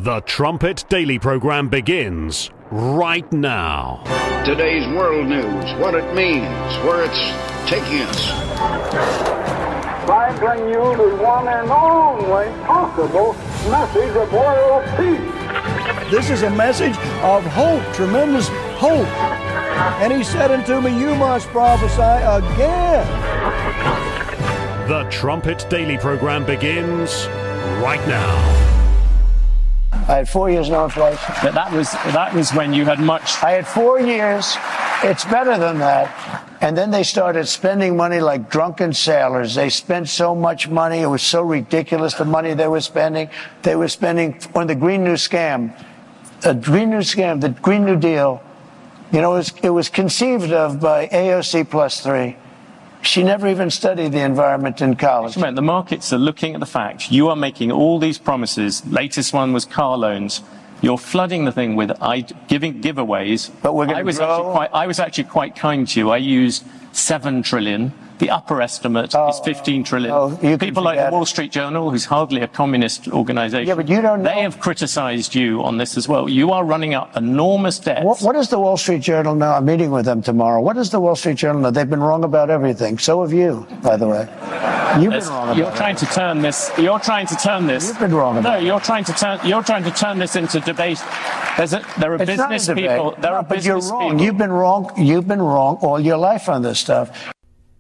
The Trumpet Daily program begins right now. Today's world news, what it means, where it's taking us. I bring you the one and only possible message of world peace. This is a message of hope, tremendous hope. And he said unto me, you must prophesy again. The Trumpet Daily program begins right now. I had 4 years no inflation. But that was when you had much. I had 4 years. It's better than that. And then they started spending money like drunken sailors. They spent so much money. It was so ridiculous, the money they were spending. They were spending on the Green New Scam. The Green New Scam, the Green New Deal. You know, it was conceived of by AOC plus 3. She never even studied the environment in college. The markets are looking at the fact you are making all these promises. Latest one was car loans. You're flooding the thing with giving giveaways. But we're going to grow. I was actually quite kind to you. I used 7 trillion. The upper estimate is 15 trillion. People like the Wall Street Journal, who's hardly a communist organization, but you don't know. They have criticized you on this as well. You are running up enormous debts. What does the Wall Street Journal know? I'm meeting with them tomorrow. What does the Wall Street Journal know? They've been wrong about everything. So have you, by the way. You've been wrong about You're trying to turn this. You've been wrong about you're trying to turn this into debate. There are business people. But you're wrong. You've been wrong. You've been wrong all your life on this stuff.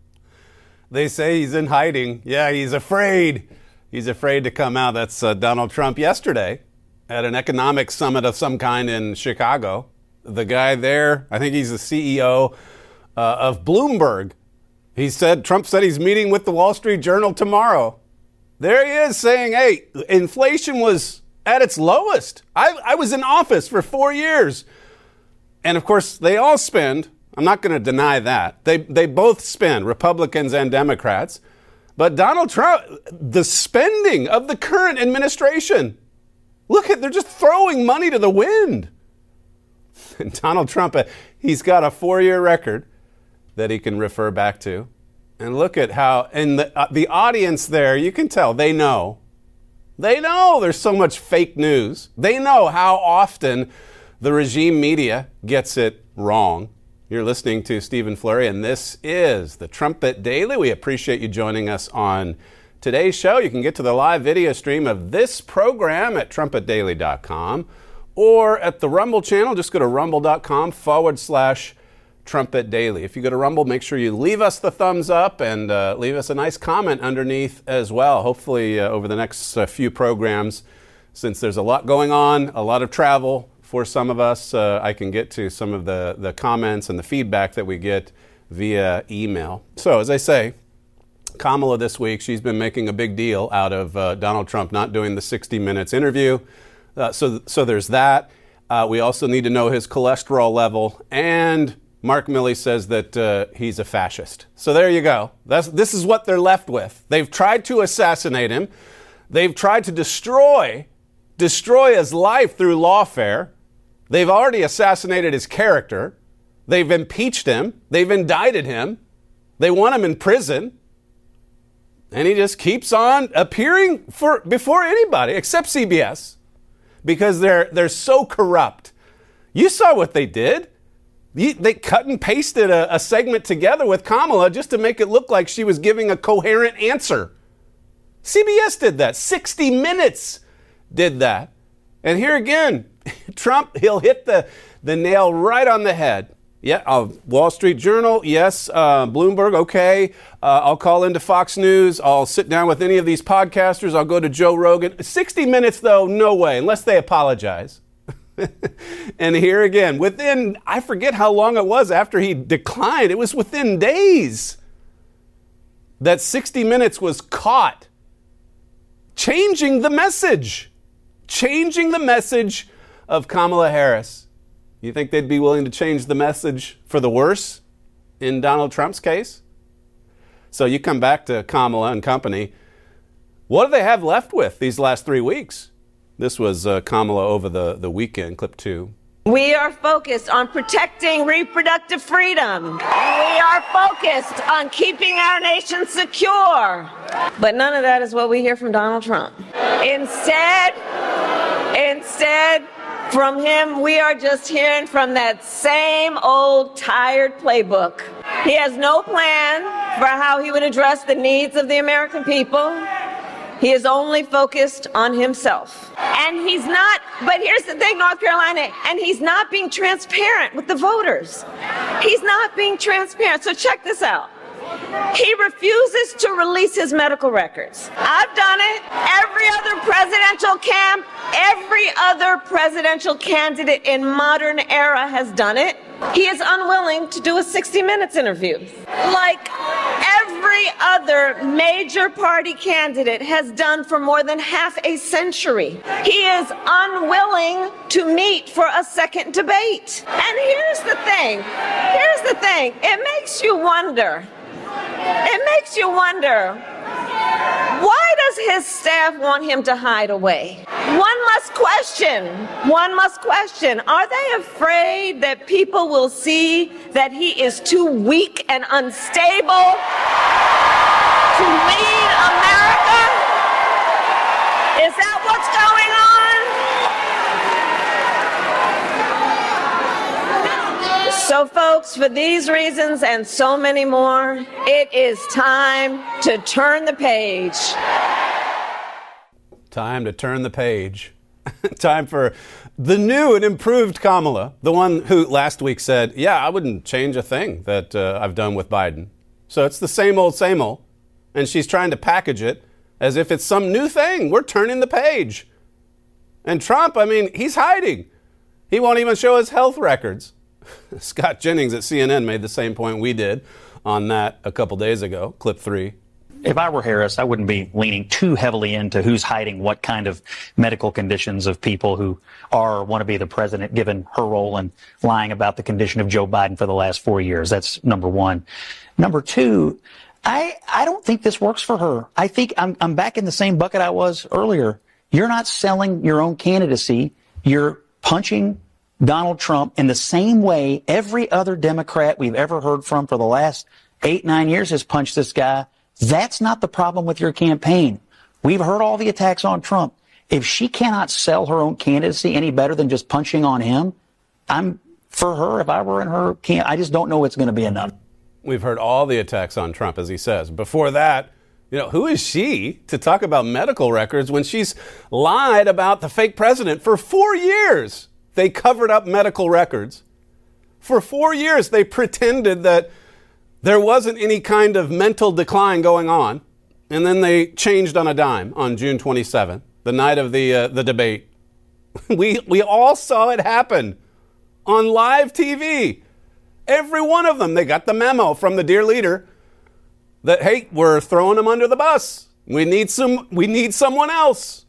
They say he's in hiding. Yeah, he's afraid. He's afraid to come out. That's Donald Trump yesterday at an economic summit of some kind in Chicago. The guy there, I think he's the CEO of Bloomberg. Trump said he's meeting with the Wall Street Journal tomorrow. There he is saying, hey, inflation was at its lowest. I was in office for 4 years. And of course, they all spend. I'm not going to deny that. They both spend, Republicans and Democrats. But Donald Trump, the spending of the current administration, they're just throwing money to the wind. And Donald Trump, he's got a 4-year record that he can refer back to. And look at how, and the audience there, you can tell, they know. They know there's so much fake news. They know how often the regime media gets it wrong. You're listening to Stephen Flurry, and this is the Trumpet Daily. We appreciate you joining us on today's show. You can get to the live video stream of this program at trumpetdaily.com or at the Rumble channel. Just go to rumble.com/Trumpet Daily. If you go to Rumble, make sure you leave us the thumbs up and leave us a nice comment underneath as well. Hopefully over the next few programs, since there's a lot going on, a lot of travel, for some of us, I can get to some of the comments and the feedback that we get via email. So, as I say, Kamala this week, she's been making a big deal out of Donald Trump not doing the 60 Minutes interview. So there's that. We also need to know his cholesterol level. And Mark Milley says that he's a fascist. So there you go. This is what they're left with. They've tried to assassinate him. They've tried to destroy his life through lawfare. They've already assassinated his character. They've impeached him. They've indicted him. They want him in prison. And he just keeps on appearing before anybody except CBS because they're so corrupt. You saw what they did. They cut and pasted a segment together with Kamala just to make it look like she was giving a coherent answer. CBS did that. 60 Minutes did that. And here again, Trump, he'll hit the nail right on the head. Yeah, Wall Street Journal, yes. Bloomberg, okay. I'll call into Fox News. I'll sit down with any of these podcasters. I'll go to Joe Rogan. 60 Minutes, though, no way, unless they apologize. And here again, I forget how long it was after he declined. It was within days that 60 Minutes was caught changing the message of Kamala Harris. You think they'd be willing to change the message for the worse in Donald Trump's case? So you come back to Kamala and company. What do they have left with these last 3 weeks? This was Kamala over the weekend, clip 2. We are focused on protecting reproductive freedom. We are focused on keeping our nation secure. But none of that is what we hear from Donald Trump. Instead, Instead, from him, we are just hearing from that same old tired playbook. He has no plan for how he would address the needs of the American people. He is only focused on himself. And he's not, but here's the thing, North Carolina, and he's not being transparent with the voters. He's not being transparent. So check this out. He refuses to release his medical records. I've done it. Every other presidential candidate in modern era has done it. He is unwilling to do a 60 Minutes interview. Like every other major party candidate has done for more than half a century. He is unwilling to meet for a second debate. And here's the thing. It makes you wonder. Why does his staff want him to hide away? One must question, are they afraid that people will see that he is too weak and unstable to lead America? Is that what's going on? So folks, for these reasons and so many more, it is time to turn the page. Time to turn the page. Time for the new and improved Kamala, the one who last week said, yeah, I wouldn't change a thing that I've done with Biden. So it's the same old, and she's trying to package it as if it's some new thing. We're turning the page. And Trump, he's hiding. He won't even show his health records. Scott Jennings at CNN made the same point we did on that a couple days ago, clip 3. If I were Harris, I wouldn't be leaning too heavily into who's hiding what kind of medical conditions of people who are or want to be the president, given her role in lying about the condition of Joe Biden for the last 4 years. That's number one. Number two, I don't think this works for her. I think I'm back in the same bucket I was earlier. You're not selling your own candidacy. You're punching Donald Trump in the same way every other Democrat we've ever heard from for the last 8-9 years has punched this guy. That's not the problem with your campaign. We've heard all the attacks on Trump. If she cannot sell her own candidacy any better than just punching on him, I'm for her. If I were in her camp, I just don't know it's going to be enough. We've heard all the attacks on Trump, as he says. Before that, who is she to talk about medical records when she's lied about the fake president for 4 years? They covered up medical records. For 4 years, they pretended that there wasn't any kind of mental decline going on. And then they changed on a dime on June 27th, the night of the debate. We all saw it happen on live TV. Every one of them. They got the memo from the dear leader that, hey, we're throwing them under the bus. We need someone else.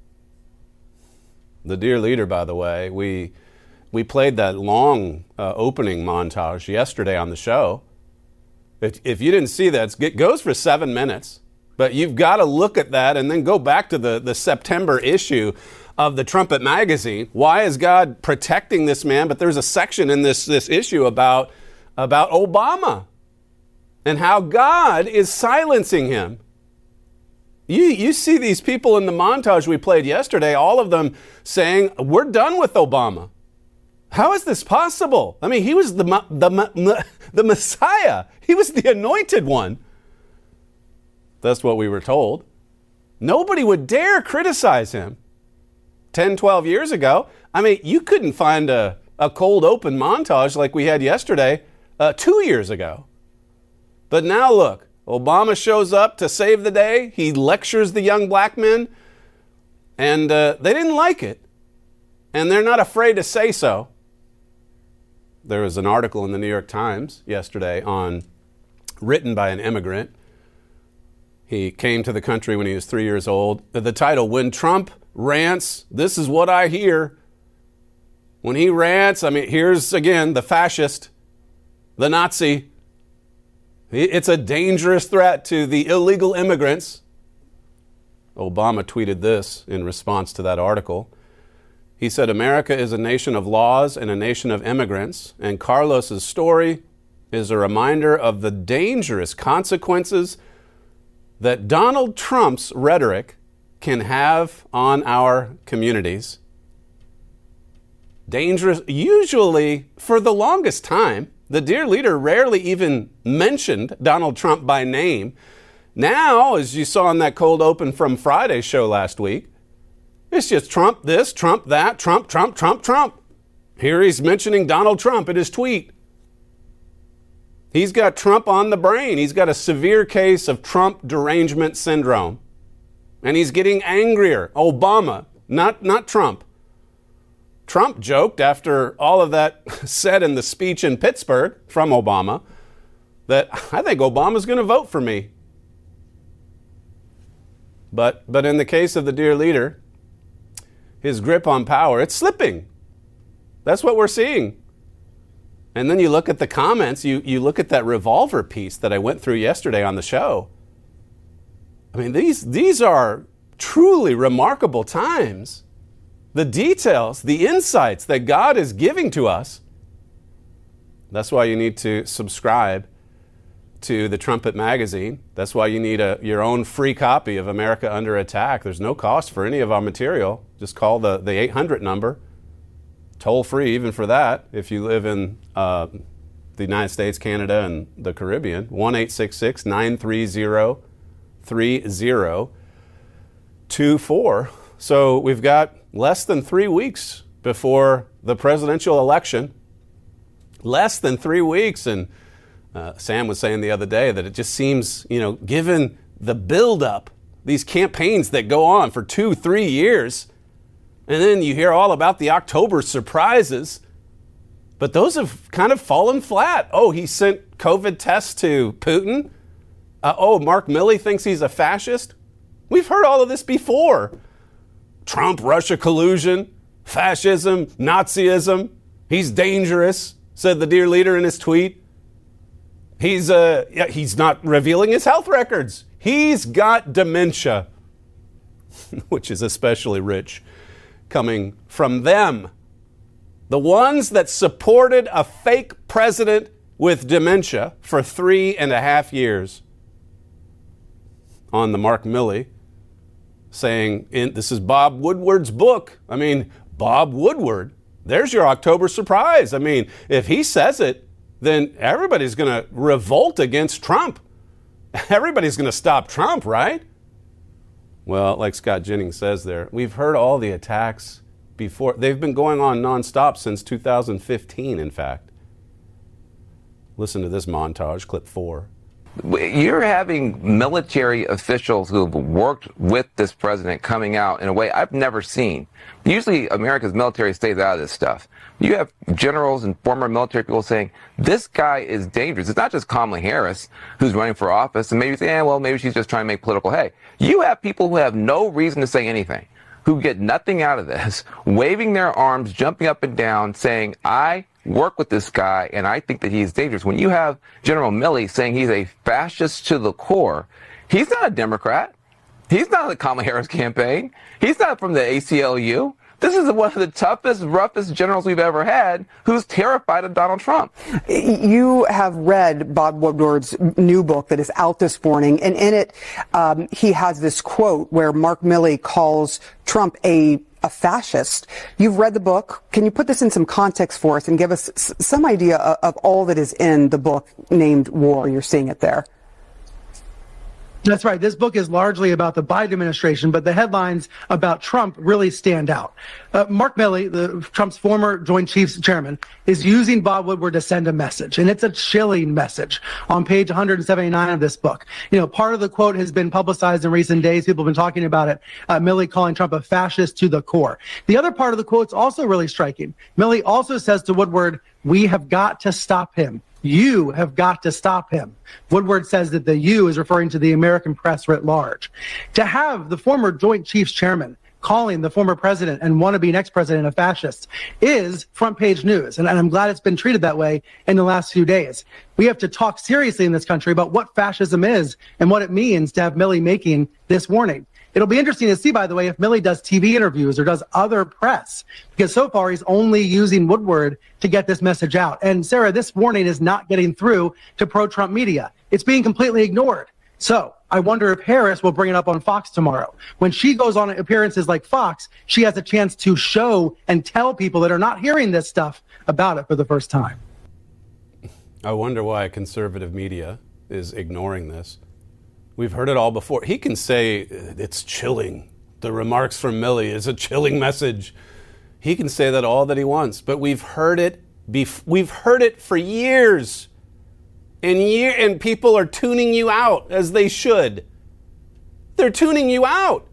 The dear leader, by the way, we played that long opening montage yesterday on the show. If you didn't see that, it goes for 7 minutes. But you've got to look at that and then go back to the September issue of the Trumpet magazine. Why is God protecting this man? But there's a section in this issue about Obama and how God is silencing him. You see these people in the montage we played yesterday, all of them saying, we're done with Obama. How is this possible? He was the Messiah. He was the anointed one. That's what we were told. Nobody would dare criticize him. 10, 12 years ago, you couldn't find a cold open montage like we had yesterday 2 years ago. But now look, Obama shows up to save the day. He lectures the young black men, and they didn't like it. And they're not afraid to say so. There was an article in the New York Times yesterday written by an immigrant. He came to the country when he was 3 years old. The title, When Trump Rants, This is What I Hear. When he rants, here's again the fascist, the Nazi. It's a dangerous threat to the illegal immigrants. Obama tweeted this in response to that article. He said, America is a nation of laws and a nation of immigrants, and Carlos's story is a reminder of the dangerous consequences that Donald Trump's rhetoric can have on our communities. dangerous. Usually, for the longest time, the dear leader rarely even mentioned Donald Trump by name. Now, as you saw in that cold open from Friday's show last week, it's just Trump this, Trump that, Trump, Trump, Trump, Trump. Here he's mentioning Donald Trump in his tweet. He's got Trump on the brain. He's got a severe case of Trump derangement syndrome. And he's getting angrier. Obama, not Trump. Trump joked after all of that said in the speech in Pittsburgh from Obama that I think Obama's going to vote for me. But in the case of the dear leader, his grip on power, it's slipping. That's what we're seeing. And then you look at the comments, you look at that revolver piece that I went through yesterday on the show. I mean, these are truly remarkable times. The details, the insights that God is giving to us. That's why you need to subscribe to the Trumpet Magazine. That's why you need your own free copy of America Under Attack. There's no cost for any of our material. Just call the 800 number. Toll free even for that if you live in the United States, Canada, and the Caribbean. 1-866-930-3024. So we've got less than 3 weeks before the presidential election. Less than 3 weeks. And Sam was saying the other day that it just seems, given the buildup, these campaigns that go on for 2-3 years, and then you hear all about the October surprises, but those have kind of fallen flat. Oh, he sent COVID tests to Putin. Mark Milley thinks he's a fascist. We've heard all of this before. Trump-Russia collusion, fascism, Nazism. He's dangerous, said the dear leader in his tweet. He's not revealing his health records. He's got dementia, which is especially rich coming from them. The ones that supported a fake president with dementia for 3.5 years. On the Mark Milley saying, this is Bob Woodward's book. I mean, Bob Woodward, there's your October surprise. I mean, if he says it, then everybody's going to revolt against Trump. Everybody's going to stop Trump, right? Well, like Scott Jennings says there, we've heard all the attacks before. They've been going on nonstop since 2015, in fact. Listen to this montage, clip 4. You're having military officials who have worked with this president coming out in a way I've never seen. Usually America's military stays out of this stuff. You have generals and former military people saying, this guy is dangerous. It's not just Kamala Harris who's running for office and maybe say, maybe she's just trying to make political hay. You have people who have no reason to say anything, who get nothing out of this, waving their arms, jumping up and down, saying, I work with this guy and I think that he's dangerous. When you have General Milley saying he's a fascist to the core, he's not a Democrat. He's not in the Kamala Harris campaign. He's not from the ACLU. This is one of the toughest, roughest generals we've ever had who's terrified of Donald Trump. You have read Bob Woodward's new book that is out this morning, and in it he has this quote where Mark Milley calls Trump a fascist. You've read the book. Can you put this in some context for us and give us some idea of all that is in the book named War? You're seeing it there. That's right. This book is largely about the Biden administration, but the headlines about Trump really stand out. Mark Milley, Trump's former Joint Chiefs chairman, is using Bob Woodward to send a message, and it's a chilling message on page 179 of this book. Part of the quote has been publicized in recent days. People have been talking about it. Milley calling Trump a fascist to the core. The other part of the quote's also really striking. Milley also says to Woodward, we have got to stop him. You have got to stop him. Woodward says that the you is referring to the American press writ large. To have the former Joint Chiefs chairman calling the former president and wannabe next president a fascist is front page news. And I'm glad it's been treated that way in the last few days. We have to talk seriously in this country about what fascism is and what it means to have Milley making this warning. It'll be interesting to see, by the way, if Milley does TV interviews or does other press, because so far he's only using Woodward to get this message out. And Sarah, this warning is not getting through to pro-Trump media. It's being completely ignored. So I wonder if Harris will bring it up on Fox tomorrow. When she goes on appearances like Fox, she has a chance to show and tell people that are not hearing this stuff about it for the first time. I wonder why conservative media is ignoring this. We've heard it all before. He can say it's chilling. The remarks from Milley is a chilling message. He can say that all that he wants, but we've heard it. We've heard it for years. And people are tuning you out, as they should. They're tuning you out.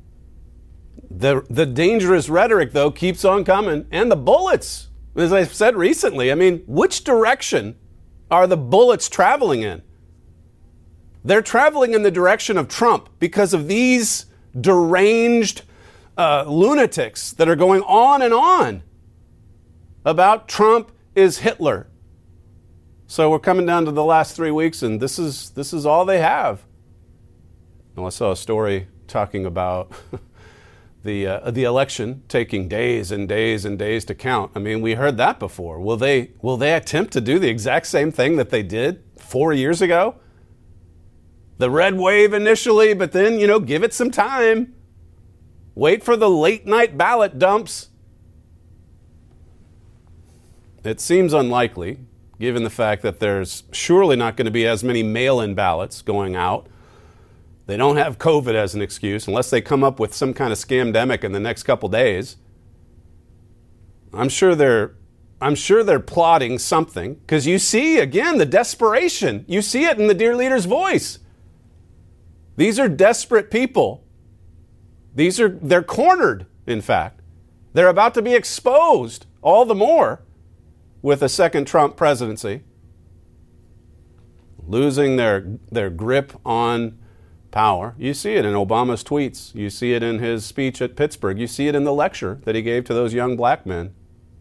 The dangerous rhetoric, though, keeps on coming. And the bullets, as I've said recently, I mean, which direction are the bullets traveling in? They're traveling in the direction of Trump because of these deranged lunatics that are going on about Trump is Hitler. So we're coming down to the last 3 weeks, and this is all they have. Well, I saw a story talking about the election taking days and days and days to count. I mean, we heard that before. Will they attempt to do the exact same thing that they did 4 years ago? The red wave initially, but then, give it some time. Wait for the late night ballot dumps. It seems unlikely, given the fact that there's surely not going to be as many mail-in ballots going out. They don't have COVID as an excuse, unless they come up with some kind of scamdemic in the next couple days. I'm sure they're plotting something, because you see, again, the desperation. You see it in the dear leader's voice. These are desperate people. They're cornered, in fact. They're about to be exposed all the more with a second Trump presidency, losing their grip on power. You see it in Obama's tweets. You see it in his speech at Pittsburgh. You see it in the lecture that he gave to those young black men.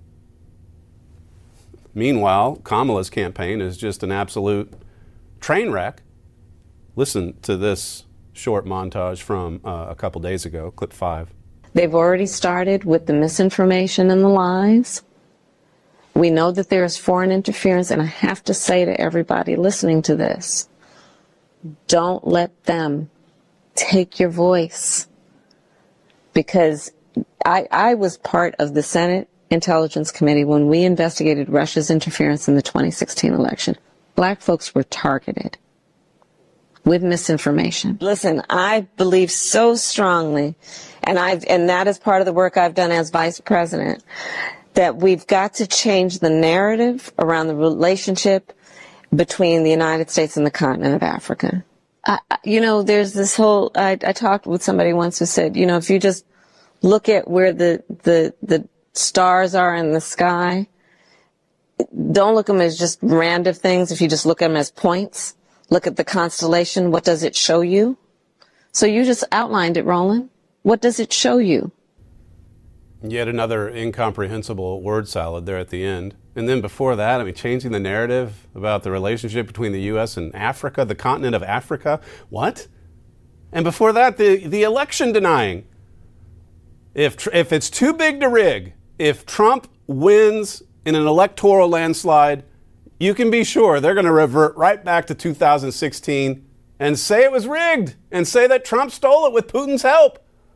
Meanwhile, Kamala's campaign is just an absolute train wreck. Listen to this short montage from a couple days ago, clip 5. They've already started with the misinformation and the lies. We know that there is foreign interference, and I have to say to everybody listening to this, don't let them take your voice. Because I was part of the Senate Intelligence Committee when we investigated Russia's interference in the 2016 election. Black folks were targeted with misinformation. Listen, I believe so strongly, and that is part of the work I've done as vice president, that we've got to change the narrative around the relationship between the United States and the continent of Africa. There's this whole, I talked with somebody once who said, if you just look at where the stars are in the sky, don't look at them as just random things. If you just look at them as points, look at the constellation, what does it show you? So you just outlined it, Roland. What does it show you? Yet another incomprehensible word salad there at the end. And then before that, changing the narrative about the relationship between the U.S. and Africa, the continent of Africa. What? And before that, the election denying. If it's too big to rig, if Trump wins in an electoral landslide, you can be sure they're going to revert right back to 2016 and say it was rigged and say that Trump stole it with Putin's help.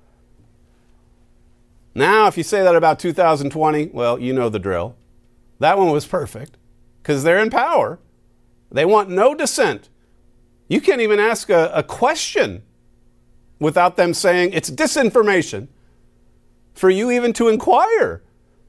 Now, if you say that about 2020, well, you know the drill. That one was perfect because they're in power. They want no dissent. You can't even ask a question without them saying it's disinformation for you even to inquire.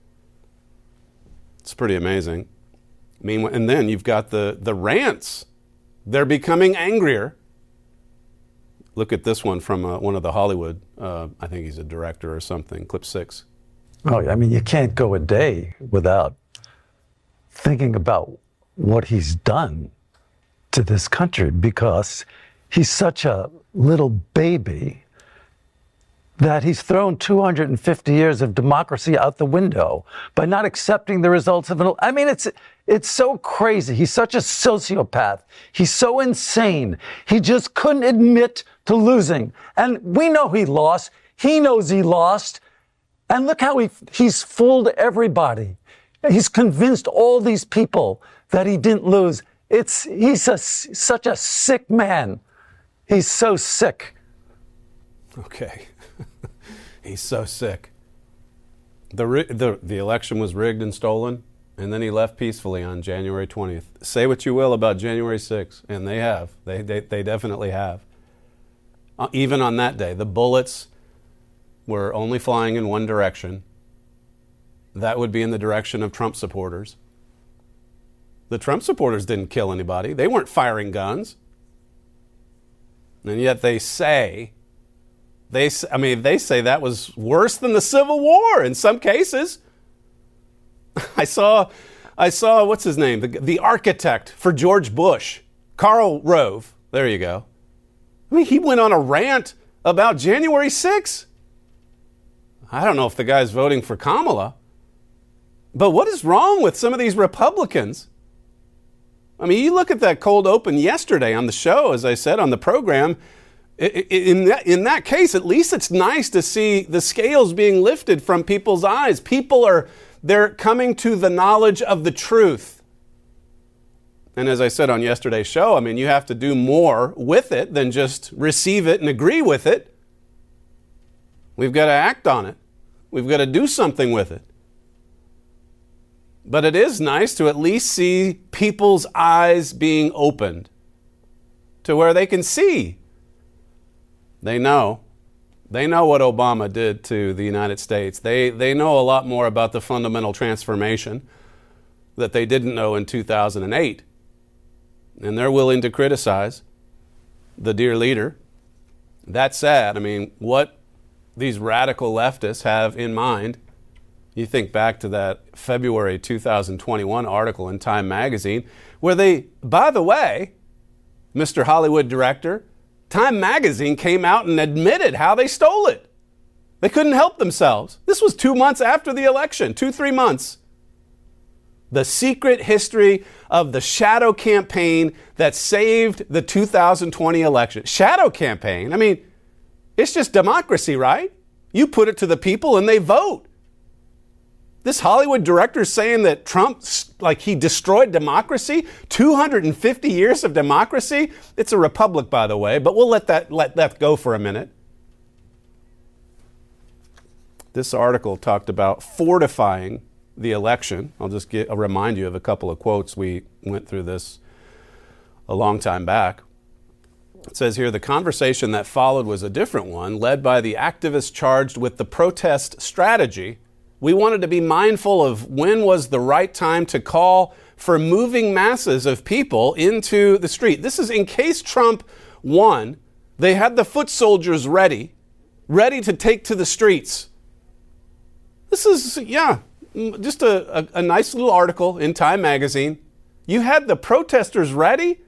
It's pretty amazing. And then you've got the rants. They're becoming angrier. Look at this one from one of the Hollywood, I think he's a director or something, clip 6. Oh, you can't go a day without thinking about what he's done to this country, because he's such a little baby that he's thrown 250 years of democracy out the window by not accepting the results of it's so crazy. He's such a sociopath. He's so insane. He just couldn't admit to losing. And we know he lost. He knows he lost. And look how he's fooled everybody. He's convinced all these people that he didn't lose. He's such a sick man. He's so sick. Okay. He's so sick. The election was rigged and stolen, and then he left peacefully on January 20th. Say what you will about January 6th, and they have. They definitely have. Even on that day, the bullets were only flying in one direction. That would be in the direction of Trump supporters. The Trump supporters didn't kill anybody. They weren't firing guns. And yet they say that was worse than the Civil War in some cases. I saw what's his name? The architect for George Bush, Karl Rove. There you go. I mean, he went on a rant about January 6th. I don't know if the guy's voting for Kamala, but what is wrong with some of these Republicans? I mean, you look at that cold open yesterday on the show, as I said on the program. In that case, at least it's nice to see the scales being lifted from people's eyes. They're coming to the knowledge of the truth. And as I said on yesterday's show, I mean, you have to do more with it than just receive it and agree with it. We've got to act on it. We've got to do something with it. But it is nice to at least see people's eyes being opened to where they can see. They know what Obama did to the United States. They know a lot more about the fundamental transformation that they didn't know in 2008. And they're willing to criticize the dear leader. That's sad. I mean, what these radical leftists have in mind, you think back to that February 2021 article in Time magazine, where they, by the way, Mr. Hollywood director, Time magazine came out and admitted how they stole it. They couldn't help themselves. This was 2 months after the election, 2-3 months. The secret history of the shadow campaign that saved the 2020 election. Shadow campaign. I mean, it's just democracy, right? You put it to the people and they vote. This Hollywood director is saying that Trump, like he destroyed democracy, 250 years of democracy. It's a republic, by the way, but we'll let that go for a minute. This article talked about fortifying the election. I'll remind you of a couple of quotes. We went through this a long time back. It says here, the conversation that followed was a different one, led by the activists charged with the protest strategy. We wanted to be mindful of when was the right time to call for moving masses of people into the street. This is in case Trump won. They had the foot soldiers ready to take to the streets. This is, just a nice little article in Time magazine. You had the protesters ready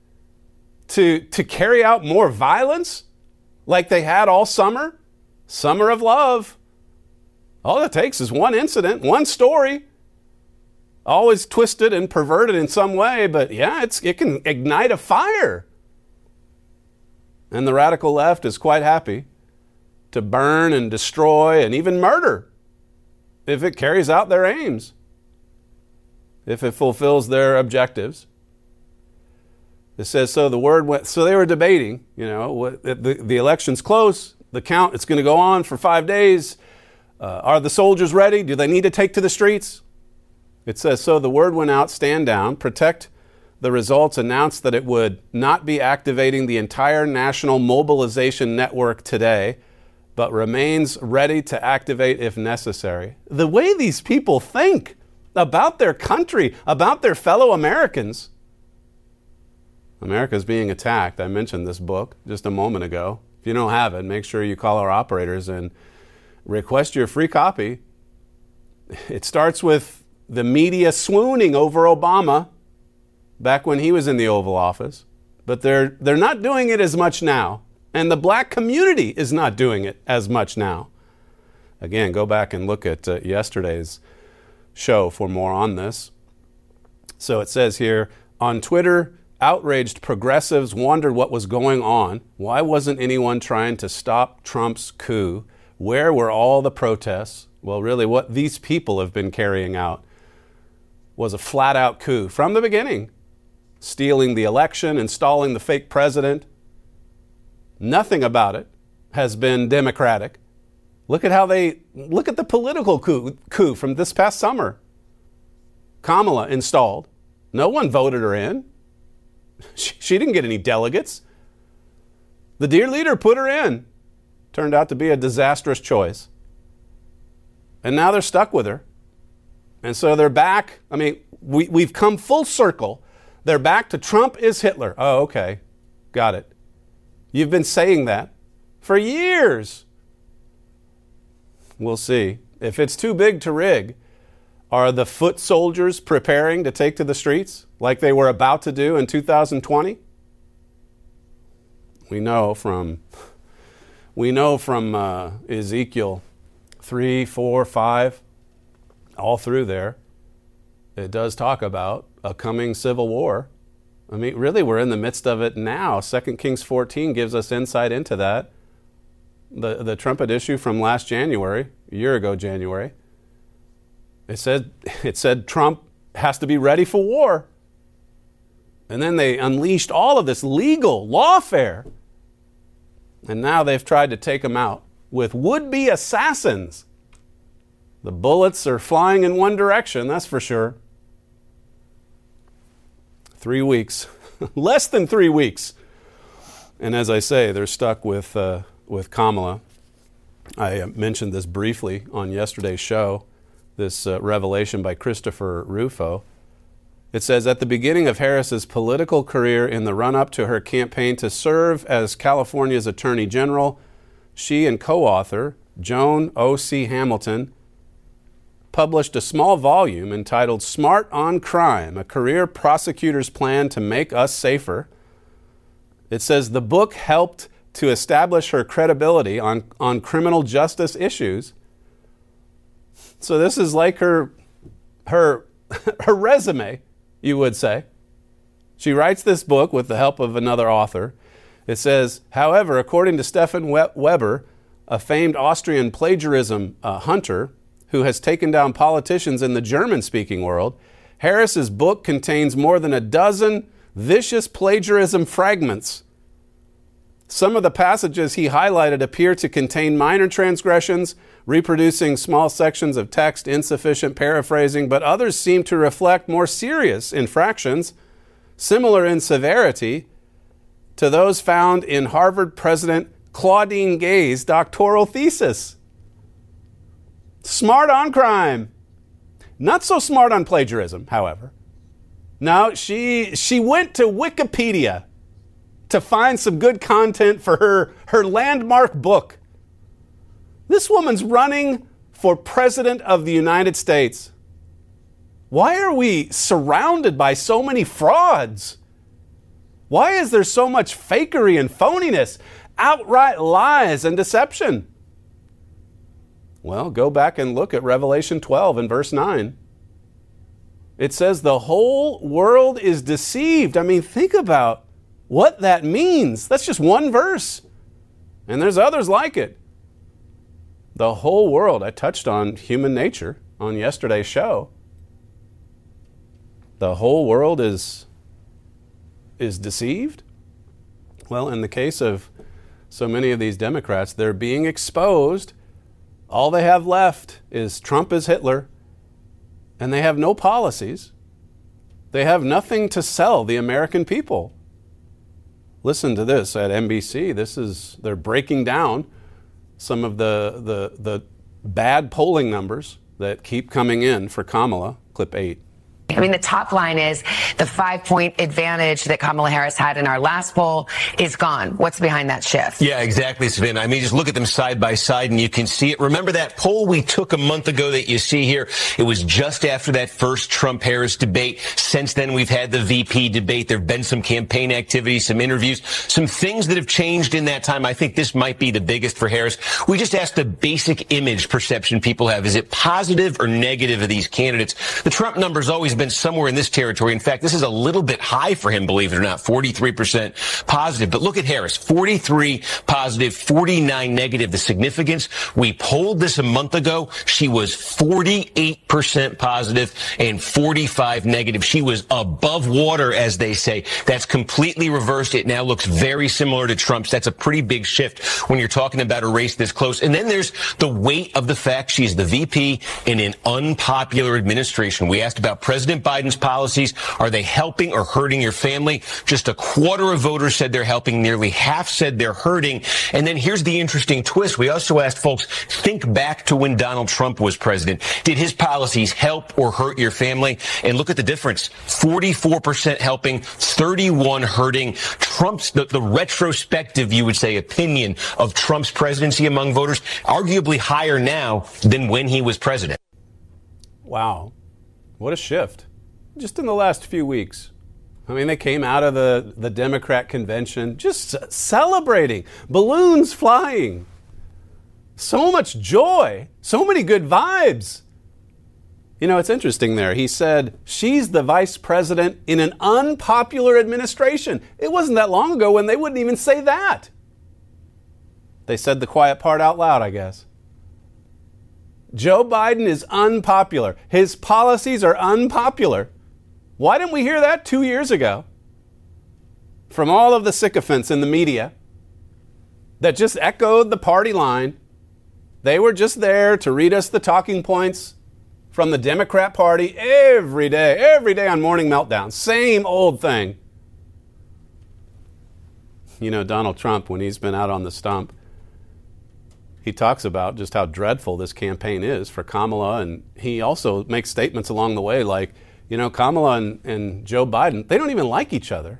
to carry out more violence like they had all summer. Summer of love. All it takes is one incident, one story. Always twisted and perverted in some way, but it can ignite a fire. And the radical left is quite happy to burn and destroy and even murder if it carries out their aims, if it fulfills their objectives. It says, so they were debating, the election's close, the count, it's going to go on for 5 days. Are the soldiers ready? Do they need to take to the streets? It says, so the word went out, stand down, protect the results, announced that it would not be activating the entire national mobilization network today, but remains ready to activate if necessary. The way these people think about their country, about their fellow Americans. America's being attacked. I mentioned this book just a moment ago. If you don't have it, make sure you call our operators and request your free copy. It starts with the media swooning over Obama back when he was in the Oval Office, but they're not doing it as much now. And the black community is not doing it as much now. Again, go back and look at yesterday's show for more on this. So it says here, on Twitter, outraged progressives wondered what was going on. Why wasn't anyone trying to stop Trump's coup? Where were all the protests? Well, really, what these people have been carrying out was a flat-out coup from the beginning, stealing the election, installing the fake president, Nothing about it has been democratic. Look at the political coup from this past summer. Kamala installed. No one voted her in. She didn't get any delegates. The dear leader put her in. Turned out to be a disastrous choice. And now they're stuck with her. And so they're back. I mean, we've come full circle. They're back to Trump is Hitler. Oh, okay. Got it. You've been saying that for years. We'll see. If it's too big to rig, are the foot soldiers preparing to take to the streets like they were about to do in 2020? We know from Ezekiel 3, 4, 5, all through there, it does talk about a coming civil war. I mean, really, we're in the midst of it now. 2 Kings 14 gives us insight into that. The trumpet issue from last January, a year ago January, it said Trump has to be ready for war. And then they unleashed all of this legal lawfare. And now they've tried to take him out with would-be assassins. The bullets are flying in one direction, that's for sure. 3 weeks, less than 3 weeks. And as I say, they're stuck with Kamala. I mentioned this briefly on yesterday's show, this revelation by Christopher Rufo. It says, at the beginning of Harris's political career in the run-up to her campaign to serve as California's Attorney General, she and co-author Joan O.C. Hamilton published a small volume entitled Smart on Crime, A Career Prosecutor's Plan to Make Us Safer. It says the book helped to establish her credibility on criminal justice issues. So this is like her resume, you would say. She writes this book with the help of another author. It says, however, according to Stefan Weber, a famed Austrian plagiarism hunter who has taken down politicians in the German-speaking world, Harris's book contains more than a dozen vicious plagiarism fragments. Some of the passages he highlighted appear to contain minor transgressions, reproducing small sections of text, insufficient paraphrasing, but others seem to reflect more serious infractions, similar in severity to those found in Harvard President Claudine Gay's doctoral thesis. Smart on crime. Not so smart on plagiarism, however. Now, she went to Wikipedia to find some good content for her landmark book. This woman's running for President of the United States. Why are we surrounded by so many frauds? Why is there so much fakery and phoniness, outright lies and deception? Well, go back and look at Revelation 12 and verse 9. It says the whole world is deceived. I mean, think about what that means. That's just one verse. And there's others like it. The whole world. I touched on human nature on yesterday's show. The whole world is deceived. Well, in the case of so many of these Democrats, they're being exposed. All they have left is Trump is Hitler, and they have no policies. They have nothing to sell the American people. Listen to this at NBC. They're breaking down some of the bad polling numbers that keep coming in for Kamala. Clip 8. I mean, the top line is the 5-point advantage that Kamala Harris had in our last poll is gone. What's behind that shift? Yeah, exactly, Savannah. I mean, just look at them side by side and you can see it. Remember that poll we took a month ago that you see here? It was just after that first Trump-Harris debate. Since then, we've had the VP debate. There have been some campaign activities, some interviews, some things that have changed in that time. I think this might be the biggest for Harris. We just asked the basic image perception people have. Is it positive or negative of these candidates? The Trump number's always been been somewhere in this territory. In fact, this is a little bit high for him, believe it or not, 43% positive. But look at Harris, 43 positive, 49 negative. The significance, we polled this a month ago. She was 48% positive and 45 negative. She was above water, as they say. That's completely reversed. It now looks very similar to Trump's. That's a pretty big shift when you're talking about a race this close. And then there's the weight of the fact she's the VP in an unpopular administration. We asked about President Biden's policies. Are they helping or hurting your family? Just a quarter of voters said they're helping. Nearly half said they're hurting. And then here's the interesting twist. We also asked folks, think back to when Donald Trump was president. Did his policies help or hurt your family? And look at the difference. 44% helping, 31 hurting. Trump's, the retrospective, you would say, opinion of Trump's presidency among voters, arguably higher now than when he was president. Wow. What a shift. Just in the last few weeks. I mean, they came out of the Democrat convention just celebrating, balloons flying. So much joy, so many good vibes. You know, it's interesting there. He said she's the vice president in an unpopular administration. It wasn't that long ago when they wouldn't even say that. They said the quiet part out loud, I guess. Joe Biden is unpopular. His policies are unpopular. Why didn't we hear that 2 years ago? From all of the sycophants in the media that just echoed the party line. They were just there to read us the talking points from the Democrat Party every day on Morning Meltdown. Same old thing. You know, Donald Trump, when he's been out on the stump, he talks about just how dreadful this campaign is for Kamala, and he also makes statements along the way like, you know, Kamala and Joe Biden, they don't even like each other.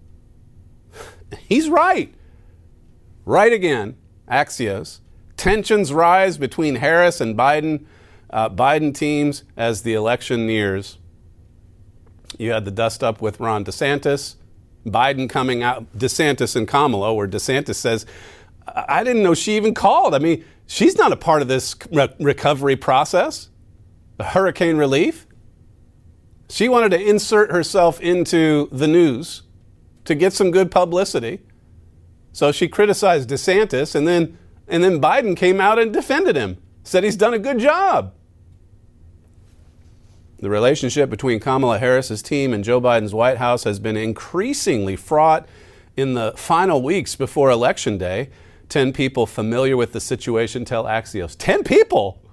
He's right. Right again. Axios. Tensions rise between Harris and Biden teams as the election nears. You had the dust up with Ron DeSantis. Biden coming out, DeSantis and Kamala, where DeSantis says, I didn't know she even called. I mean, she's not a part of this recovery process, the hurricane relief. She wanted to insert herself into the news to get some good publicity. So she criticized DeSantis, and then Biden came out and defended him, said he's done a good job. The relationship between Kamala Harris's team and Joe Biden's White House has been increasingly fraught in the final weeks before Election Day. 10 people familiar with the situation tell Axios. 10 people?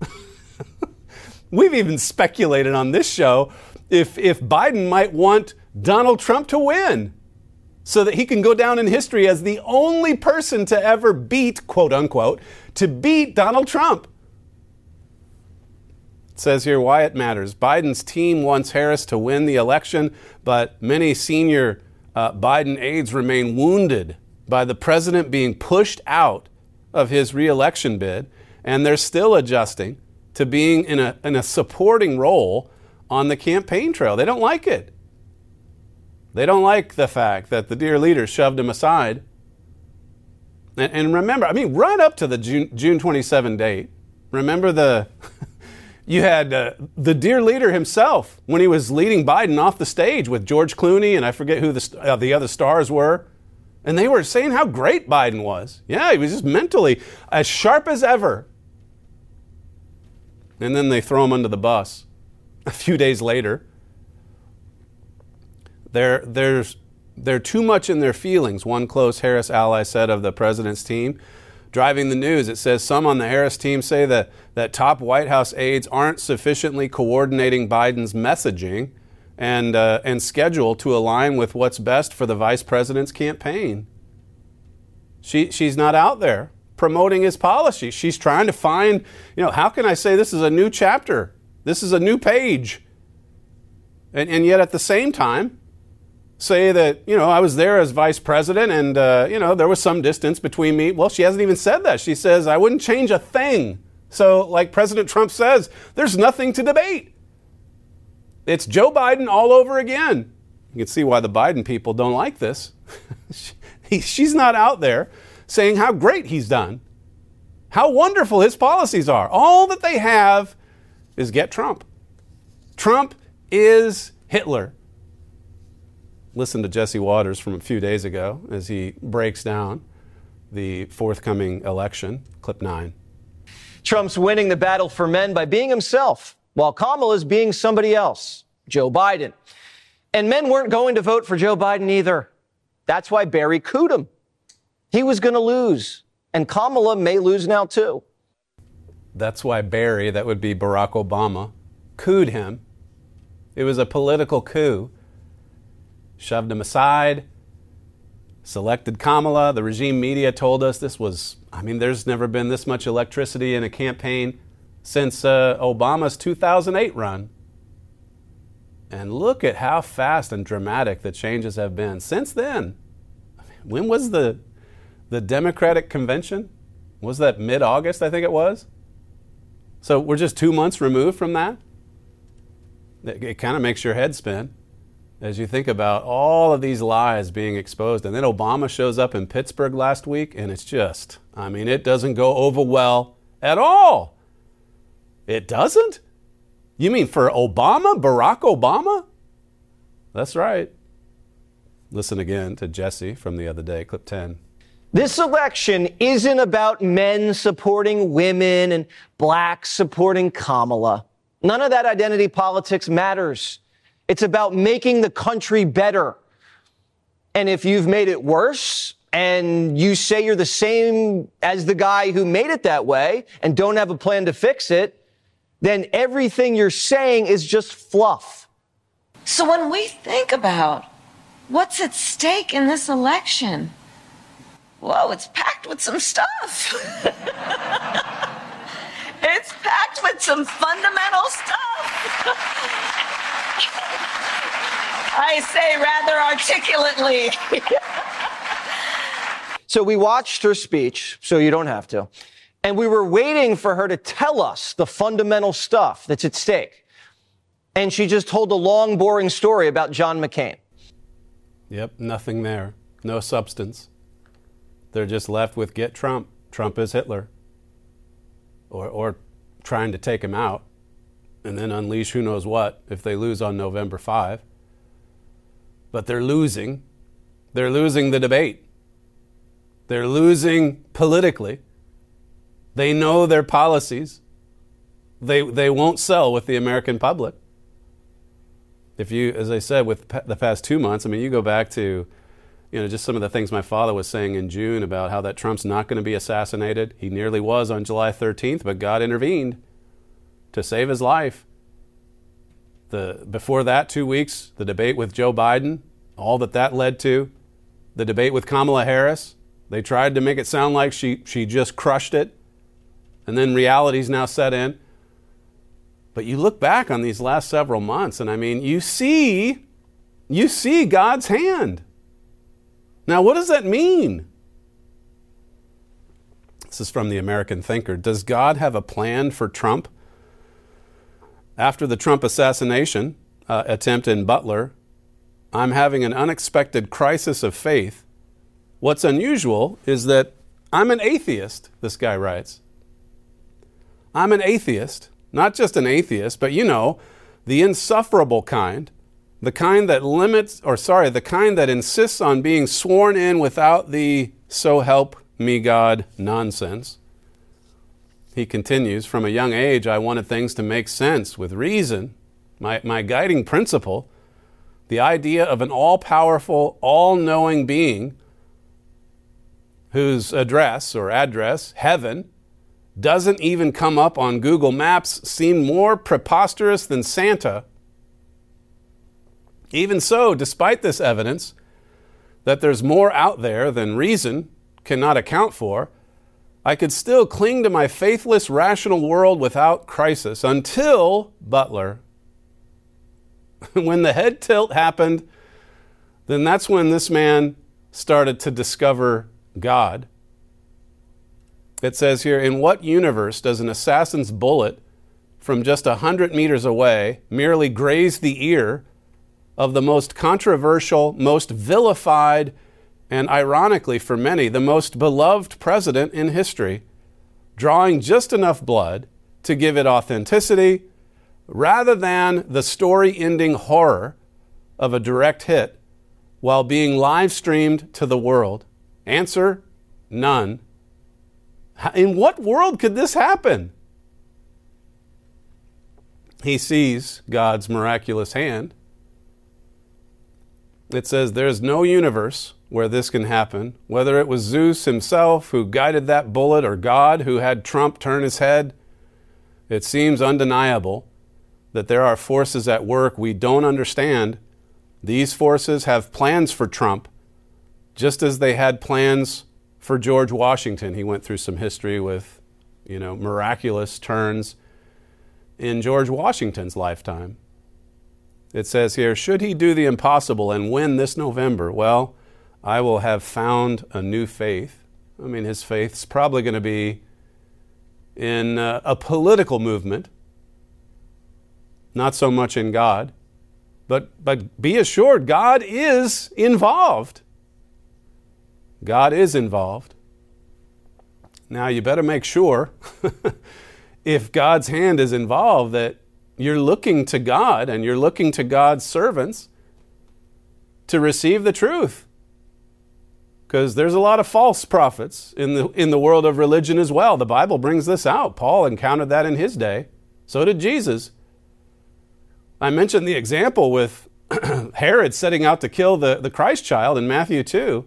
We've even speculated on this show if Biden might want Donald Trump to win so that he can go down in history as the only person to ever beat, quote unquote, to beat Donald Trump. It says here why it matters. Biden's team wants Harris to win the election, but many senior Biden aides remain wounded by the president being pushed out of his re-election bid, and they're still adjusting to being in a supporting role on the campaign trail. They don't like it. They don't like the fact that the dear leader shoved him aside. And remember, I mean, right up to the June 27 date, remember you had the dear leader himself when he was leading Biden off the stage with George Clooney, and I forget who the other stars were. And they were saying how great Biden was. Yeah, he was just mentally as sharp as ever. And then they throw him under the bus a few days later. They're too much in their feelings, one close Harris ally said of the president's team. Driving the news, it says some on the Harris team say that top White House aides aren't sufficiently coordinating Biden's messaging and schedule to align with what's best for the vice president's campaign. She's not out there promoting his policy. She's trying to find, how can I say this is a new chapter? This is a new page. And yet at the same time, say that, I was there as vice president and, there was some distance between me. Well, she hasn't even said that. She says, I wouldn't change a thing. So like President Trump says, there's nothing to debate. It's Joe Biden all over again. You can see why the Biden people don't like this. She's not out there saying how great he's done, how wonderful his policies are. All that they have is get Trump. Trump is Hitler. Listen to Jesse Waters from a few days ago as he breaks down the forthcoming election. Clip 9. Trump's winning the battle for men by being himself, while Kamala's being somebody else, Joe Biden. And men weren't going to vote for Joe Biden either. That's why Barry cooed him. He was going to lose, and Kamala may lose now too. That's why Barry, that would be Barack Obama, cooed him. It was a political coup. Shoved him aside, selected Kamala. The regime media told us this was, there's never been this much electricity in a campaign since Obama's 2008 run. And look at how fast and dramatic the changes have been since then. When was the Democratic convention? Was that mid-August, I think it was? So we're just 2 months removed from that. It kind of makes your head spin as you think about all of these lies being exposed. And then Obama shows up in Pittsburgh last week, and it's just, it doesn't go over well at all. It doesn't? You mean for Obama, Barack Obama? That's right. Listen again to Jesse from the other day, clip 10. This election isn't about men supporting women and blacks supporting Kamala. None of that identity politics matters. It's about making the country better. And if you've made it worse and you say you're the same as the guy who made it that way and don't have a plan to fix it, then everything you're saying is just fluff. So when we think about what's at stake in this election, whoa, it's packed with some stuff. It's packed with some fundamental stuff. I say rather articulately. So we watched her speech, so you don't have to. And we were waiting for her to tell us the fundamental stuff that's at stake. And she just told a long, boring story about John McCain. Yep, nothing there. No substance. They're just left with get Trump. Trump is Hitler. Or trying to take him out and then unleash who knows what if they lose on November 5. But they're losing. They're losing the debate. They're losing politically. They know their policies. They won't sell with the American public. If you, as I said, with the past 2 months, you go back to, just some of the things my father was saying in June about how that Trump's not going to be assassinated. He nearly was on July 13th, but God intervened to save his life. Before that, 2 weeks, the debate with Joe Biden, all that led to, the debate with Kamala Harris. They tried to make it sound like she just crushed it. And then reality's now set in. But you look back on these last several months, and you see God's hand. Now, what does that mean? This is from the American Thinker. Does God have a plan for Trump? After the Trump assassination attempt in Butler, I'm having an unexpected crisis of faith. What's unusual is that I'm an atheist, this guy writes. I'm an atheist, not just an atheist, but the insufferable kind, the kind that the kind that insists on being sworn in without the so help me God nonsense. He continues, from a young age, I wanted things to make sense with reason. My guiding principle, the idea of an all-powerful, all-knowing being whose address, heaven, doesn't even come up on Google Maps, seemed more preposterous than Santa. Even so, despite this evidence that there's more out there than reason cannot account for, I could still cling to my faithless, rational world without crisis until Butler. When the head tilt happened, then that's when this man started to discover God. It says here, in what universe does an assassin's bullet from just 100 meters away merely graze the ear of the most controversial, most vilified, and ironically for many, the most beloved president in history, drawing just enough blood to give it authenticity, rather than the story-ending horror of a direct hit while being live-streamed to the world? Answer, none. In what world could this happen? He sees God's miraculous hand. It says there's no universe where this can happen, whether it was Zeus himself who guided that bullet or God who had Trump turn his head. It seems undeniable that there are forces at work we don't understand. These forces have plans for Trump, just as they had plans for George Washington. He went through some history with, miraculous turns in George Washington's lifetime. It says here, should he do the impossible and win this November, well, I will have found a new faith. I mean, his faith's probably going to be in a political movement, not so much in God. But be assured, God is involved. God is involved. Now, you better make sure, if God's hand is involved, that you're looking to God and you're looking to God's servants to receive the truth. Because there's a lot of false prophets in the world of religion as well. The Bible brings this out. Paul encountered that in his day. So did Jesus. I mentioned the example with Herod setting out to kill the Christ child in Matthew 2.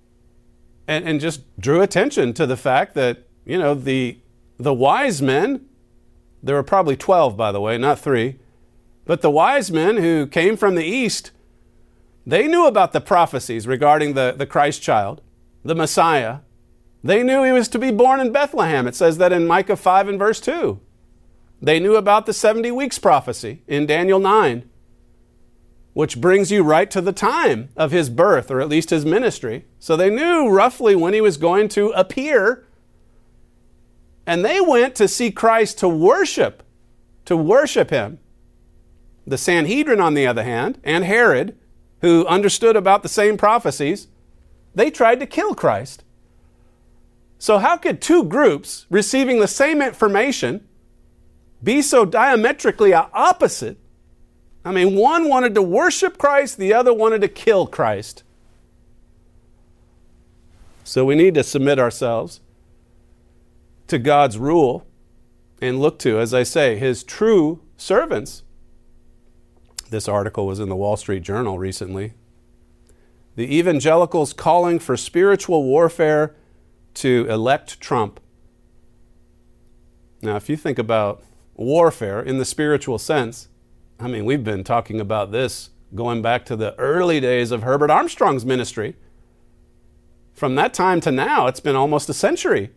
And just drew attention to the fact that, the wise men, there were probably 12, by the way, not 3, but the wise men who came from the east, they knew about the prophecies regarding the Christ child, the Messiah. They knew he was to be born in Bethlehem. It says that in Micah 5 and verse 2. They knew about the 70 weeks prophecy in Daniel 9, which brings you right to the time of his birth, or at least his ministry. So they knew roughly when he was going to appear. And they went to see Christ to worship him. The Sanhedrin, on the other hand, and Herod, who understood about the same prophecies, they tried to kill Christ. So how could two groups receiving the same information be so diametrically opposite? I mean, one wanted to worship Christ, the other wanted to kill Christ. So we need to submit ourselves to God's rule and look to, as I say, his true servants. This article was in the Wall Street Journal recently. The evangelicals calling for spiritual warfare to elect Trump. Now, if you think about warfare in the spiritual sense, I mean, we've been talking about this going back to the early days of Herbert Armstrong's ministry. From that time to now, it's been almost a century.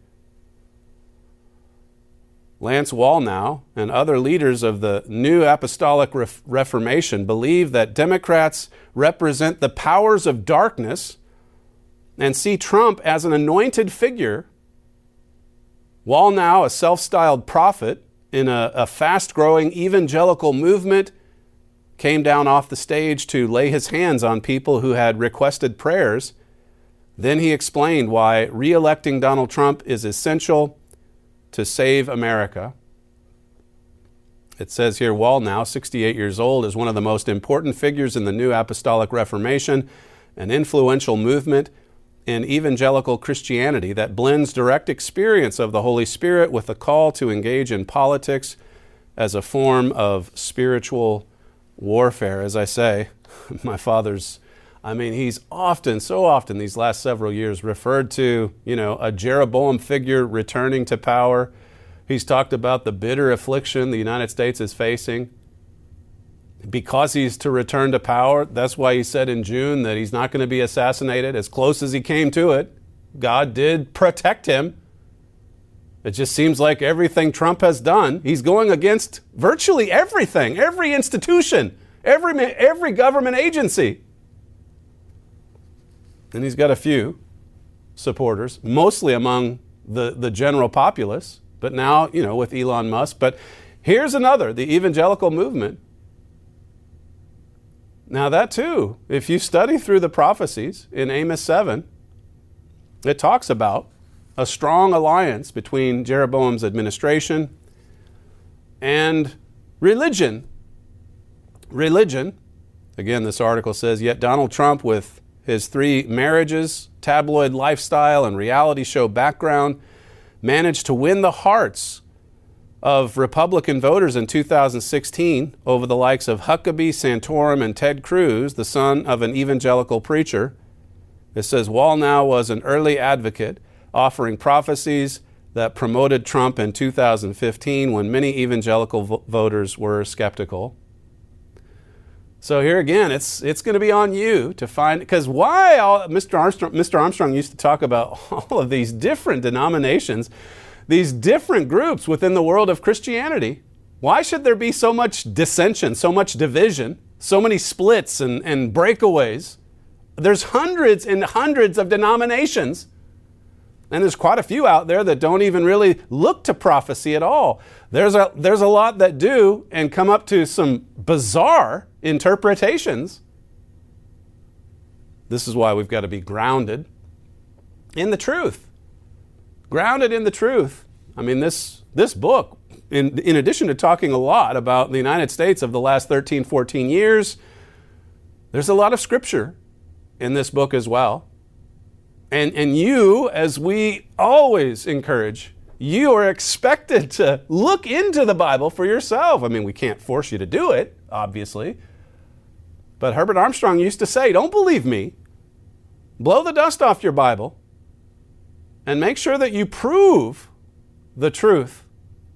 Lance Wallnau and other leaders of the New Apostolic Reformation believe that Democrats represent the powers of darkness and see Trump as an anointed figure. Wallnau, a self-styled prophet in a fast-growing evangelical movement, came down off the stage to lay his hands on people who had requested prayers. Then he explained why re-electing Donald Trump is essential to save America. It says here, Wallnau, 68 years old, is one of the most important figures in the New Apostolic Reformation, an influential movement in evangelical Christianity that blends direct experience of the Holy Spirit with a call to engage in politics as a form of spiritual warfare. As I say, my father's, he's so often these last several years referred to, a Jeroboam figure returning to power. He's talked about the bitter affliction the United States is facing. Because he's to return to power, that's why he said in June that he's not going to be assassinated. As close as he came to it, God did protect him. It just seems like everything Trump has done, he's going against virtually everything, every institution, every government agency. And he's got a few supporters, mostly among the general populace, but now, with Elon Musk. But here's another, the evangelical movement. Now that too, if you study through the prophecies in Amos 7, it talks about a strong alliance between Jeroboam's administration and Religion. Again, this article says, yet Donald Trump, with his 3 marriages, tabloid lifestyle, and reality show background, managed to win the hearts of Republican voters in 2016 over the likes of Huckabee, Santorum, and Ted Cruz, the son of an evangelical preacher. It says Wallnow was an early advocate, offering prophecies that promoted Trump in 2015 when many evangelical voters were skeptical. So here again, it's going to be on you to find, because why Mr. Armstrong used to talk about all of these different denominations, these different groups within the world of Christianity. Why should there be so much dissension, so much division, so many splits and breakaways? There's hundreds and hundreds of denominations, and there's quite a few out there that don't even really look to prophecy at all. There's a lot that do and come up to some bizarre interpretations. This is why we've got to be grounded in the truth. Grounded in the truth. I mean, this book, in addition to talking a lot about the United States of the last 13, 14 years, there's a lot of scripture in this book as well. And you, as we always encourage, you are expected to look into the Bible for yourself. I mean, we can't force you to do it, obviously. But Herbert Armstrong used to say, don't believe me. Blow the dust off your Bible and make sure that you prove the truth.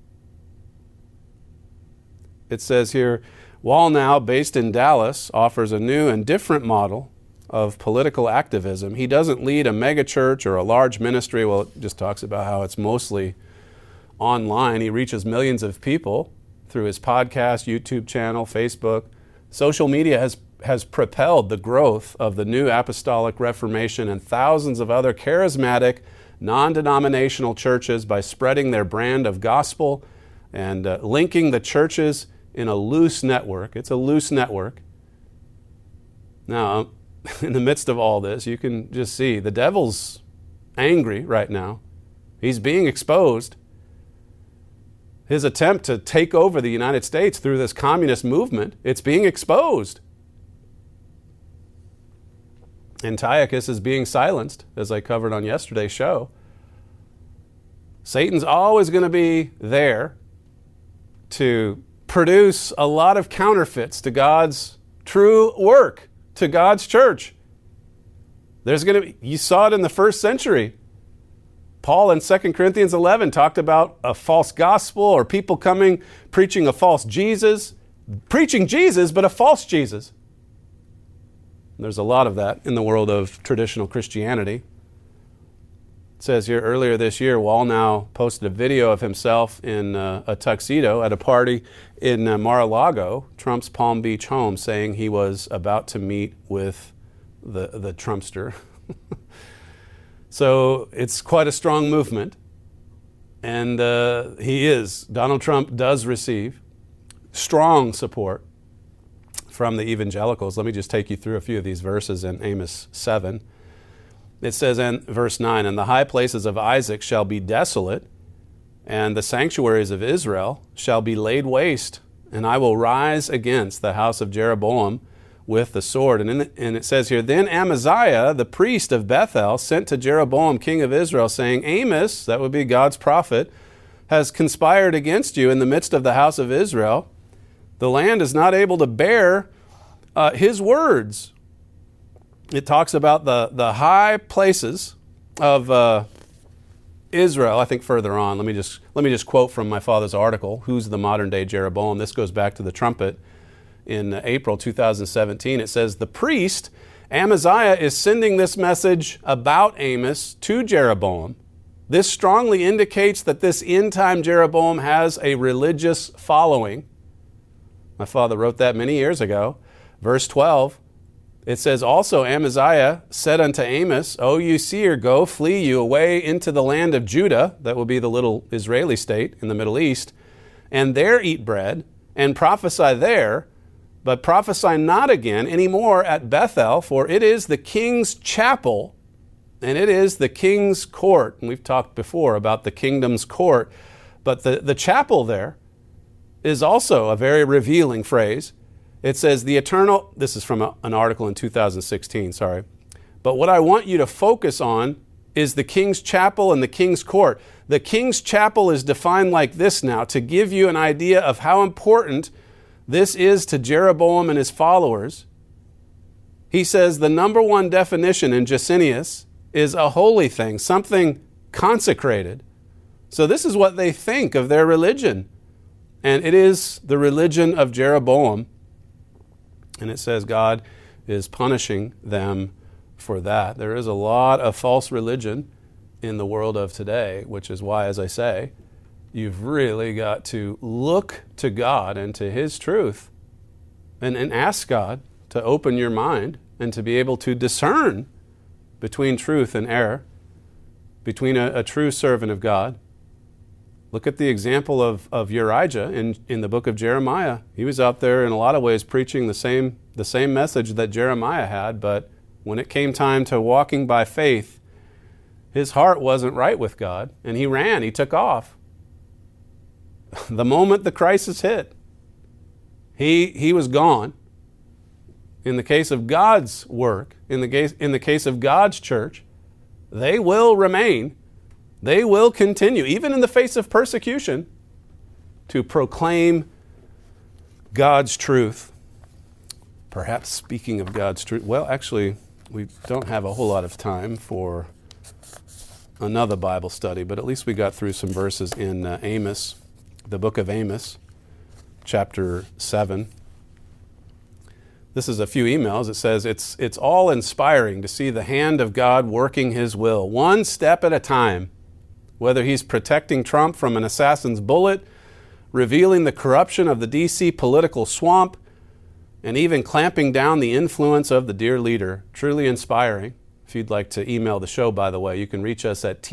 It says here, Wallnow, based in Dallas, offers a new and different model of political activism. He doesn't lead a megachurch or a large ministry. Well, it just talks about how it's mostly online. He reaches millions of people through his podcast, YouTube channel, Facebook. Social media has propelled the growth of the New Apostolic Reformation and thousands of other charismatic, non-denominational churches by spreading their brand of gospel and linking the churches in a loose network. It's a loose network. Now, in the midst of all this, you can just see the devil's angry right now. He's being exposed. His attempt to take over the United States through this communist movement, it's being exposed. Antiochus is being silenced, as I covered on yesterday's show. Satan's always going to be there to produce a lot of counterfeits to God's true work, to God's church. There's going to be, you saw it in the first century. Paul in 2 Corinthians 11 talked about a false gospel, or people coming preaching a false Jesus, preaching Jesus, but a false Jesus. There's a lot of that in the world of traditional Christianity. It says here, earlier this year, Wallnow posted a video of himself in a tuxedo at a party in Mar-a-Lago, Trump's Palm Beach home, saying he was about to meet with the Trumpster. So it's quite a strong movement. And Donald Trump does receive strong support from the evangelicals. Let me just take you through a few of these verses in Amos 7. It says in verse 9, "And the high places of Isaac shall be desolate, and the sanctuaries of Israel shall be laid waste, and I will rise against the house of Jeroboam with the sword." And it says here, "Then Amaziah, the priest of Bethel, sent to Jeroboam, king of Israel, saying, Amos," that would be God's prophet, "has conspired against you in the midst of the house of Israel. The land is not able to bear his words." It talks about the high places of Israel. I think further on, let me just quote from my father's article, Who's the Modern Day Jeroboam? This goes back to the trumpet in April 2017. It says, "The priest, Amaziah, is sending this message about Amos to Jeroboam. This strongly indicates that this end-time Jeroboam has a religious following." My father wrote that many years ago. Verse 12, it says, "Also Amaziah said unto Amos, O you seer, go, flee you away into the land of Judah," that will be the little Israeli state in the Middle East, "and there eat bread, and prophesy there, but prophesy not again any more at Bethel, for it is the king's chapel, and it is the king's court." And we've talked before about the kingdom's court, but the chapel there is also a very revealing phrase. It says, the eternal, this is from an article in 2016, sorry. But what I want you to focus on is the king's chapel and the king's court. The king's chapel is defined like this now, to give you an idea of how important this is to Jeroboam and his followers. He says the number one definition in Gesenius is a holy thing, something consecrated. So this is what they think of their religion. And it is the religion of Jeroboam. And it says God is punishing them for that. There is a lot of false religion in the world of today, which is why, as I say, you've really got to look to God and to His truth and ask God to open your mind and to be able to discern between truth and error, between a true servant of God. Look at the example of Urijah in the book of Jeremiah. He was out there in a lot of ways preaching the same message that Jeremiah had, but when it came time to walking by faith, his heart wasn't right with God, and he ran, he took off. The moment the crisis hit, he was gone. In the case of God's work, in the case of God's church, they will remain, they will continue, even in the face of persecution, to proclaim God's truth. Perhaps speaking of God's truth, well, actually, we don't have a whole lot of time for another Bible study, but at least we got through some verses in Amos, the book of Amos, chapter 7. This is a few emails. It says, it's all inspiring to see the hand of God working His will, one step at a time, whether He's protecting Trump from an assassin's bullet, revealing the corruption of the D.C. political swamp, and even clamping down the influence of the dear leader. Truly inspiring. If you'd like to email the show, by the way, you can reach us at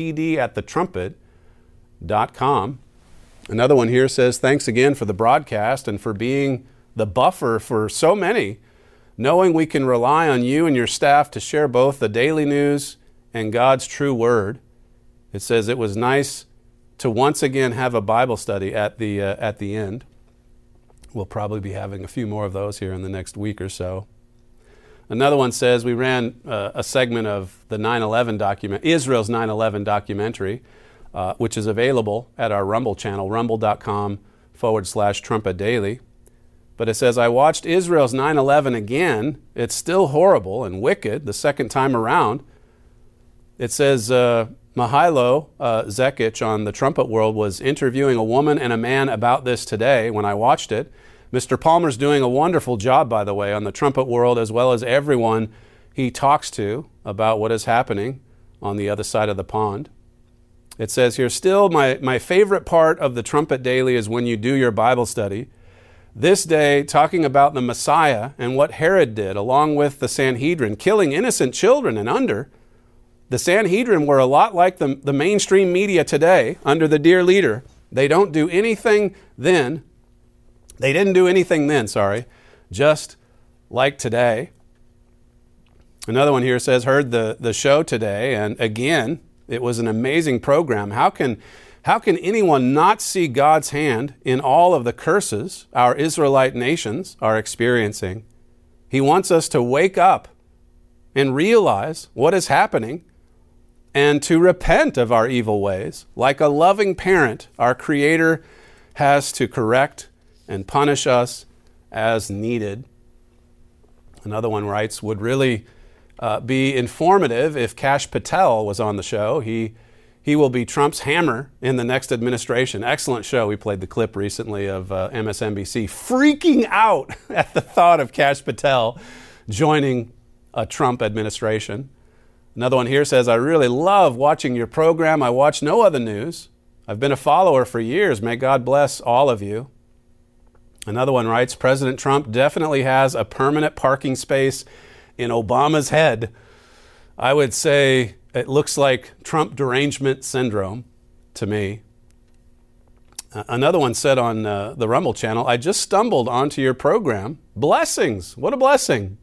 td@thetrumpet.com. Another one here says, thanks again for the broadcast and for being the buffer for so many, knowing we can rely on you and your staff to share both the daily news and God's true word. It says it was nice to once again have a Bible study at the end. We'll probably be having a few more of those here in the next week or so. Another one says we ran a segment of the 9/11 document, Israel's 9/11 documentary, which is available at our Rumble channel, rumble.com/Trumpet Daily. But it says, I watched Israel's 9/11 again. It's still horrible and wicked the second time around. It says Mihailo Zekic on the Trumpet World was interviewing a woman and a man about this today when I watched it. Mr. Palmer's doing a wonderful job, by the way, on the Trumpet World, as well as everyone he talks to about what is happening on the other side of the pond. It says here, still my favorite part of the Trumpet Daily is when you do your Bible study. This day, talking about the Messiah and what Herod did, along with the Sanhedrin, killing innocent children and under. The Sanhedrin were a lot like the mainstream media today under the dear leader. They don't do anything then. They didn't do anything then, just like today. Another one here says, heard the show today, and again, it was an amazing program. How can anyone not see God's hand in all of the curses our Israelite nations are experiencing? He wants us to wake up and realize what is happening and to repent of our evil ways. Like a loving parent, our Creator has to correct and punish us as needed. Another one writes, would really be informative if Kash Patel was on the show. He will be Trump's hammer in the next administration. Excellent show. We played the clip recently of MSNBC freaking out at the thought of Kash Patel joining a Trump administration. Another one here says, I really love watching your program. I watch no other news. I've been a follower for years. May God bless all of you. Another one writes, President Trump definitely has a permanent parking space in Obama's head. I would say it looks like Trump derangement syndrome to me. Another one said on the Rumble channel, I just stumbled onto your program. Blessings. What a blessing.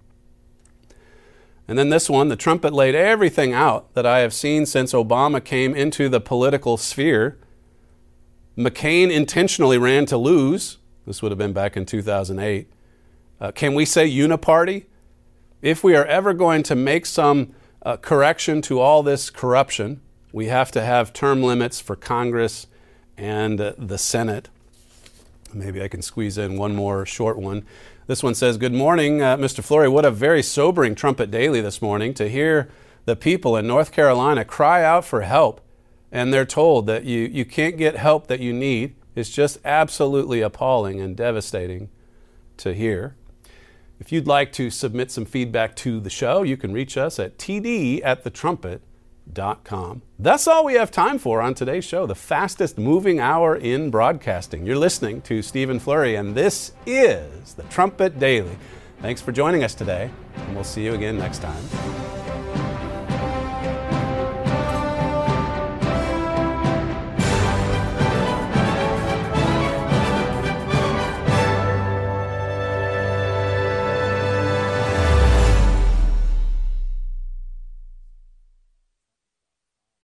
And then this one, the Trumpet laid everything out that I have seen since Obama came into the political sphere. McCain intentionally ran to lose This would have been back in 2008. Can we say uniparty? If we are ever going to make some correction to all this corruption, we have to have term limits for Congress and the Senate. Maybe I can squeeze in one more short one. This one says, good morning, Mr. Flory. What a very sobering Trumpet Daily this morning to hear the people in North Carolina cry out for help, and they're told that you can't get help that you need. It's just absolutely appalling and devastating to hear. If you'd like to submit some feedback to the show, you can reach us at td@thetrumpet.com. That's all we have time for on today's show, the fastest moving hour in broadcasting. You're listening to Stephen Flurry, and this is the Trumpet Daily. Thanks for joining us today, and we'll see you again next time.